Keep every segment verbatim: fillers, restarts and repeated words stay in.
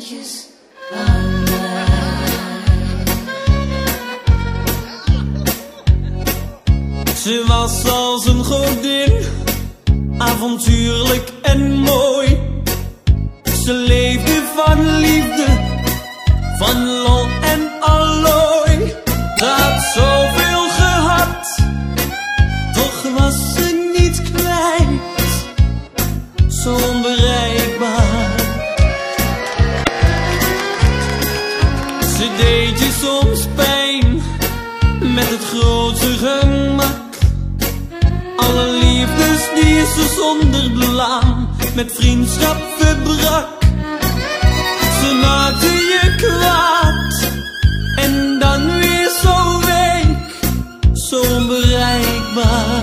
eventjes aan mij. Ze was als een godin, avontuurlijk en mooi. Ze leefde van liefde, van lol en allooi. Ze had zoveel gehad, toch was ze niet kwijt, zo onbereikbaar. Ze deed je soms pijn, met het grootste gemak. Alle liefdes die ze zonder blaam met vriendschap verbrak. Ze maakte je kwaad en dan weer zo week, zo onbereikbaar.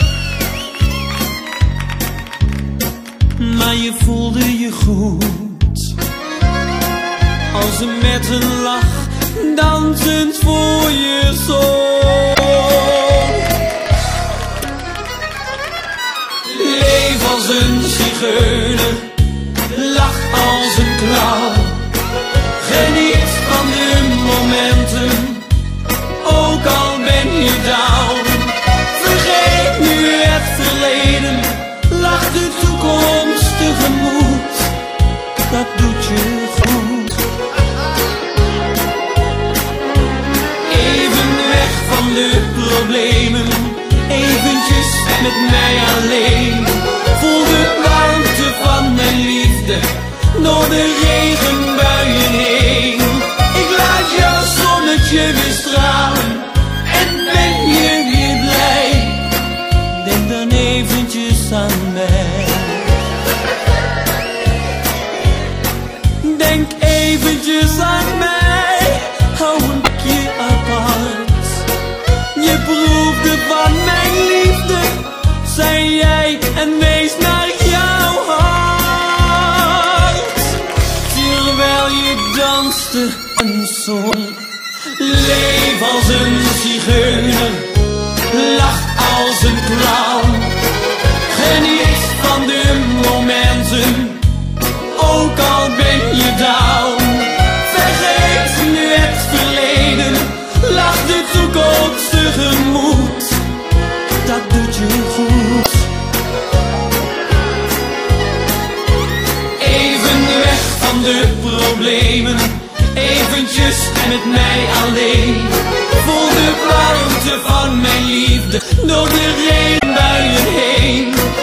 Maar je voelde je goed als ze met een lach dansend voor je zong. Leef als een zigeuner, lach als een clown. Geniet van de momenten, ook al ben je down. Vergeet nu het verleden, lach de toekomst tegemoet. Dat doet je goed. Even weg van de problemen, eventjes met mij alleen. Voel de warmte van mijn liefde door de regenbuien heen. Ik laat jouw zonnetje weer stralen en ben je weer blij. Denk dan eventjes aan mij. Denk eventjes aan mij, hou een keer apart. Je proefde van mijn liefde, zei jij, en wees naar jouw hart. Terwijl je danste en zong. Leef als een zigeuner, lach als een clown. Geniet van de momenten, ook al ben je down. Vergeet nu het verleden, lach de toekomst tegemoet. Dat doet je goed. Even weg van de problemen, eventjes met mij alleen. Voel de warmte van mijn liefde door de regenbuien heen.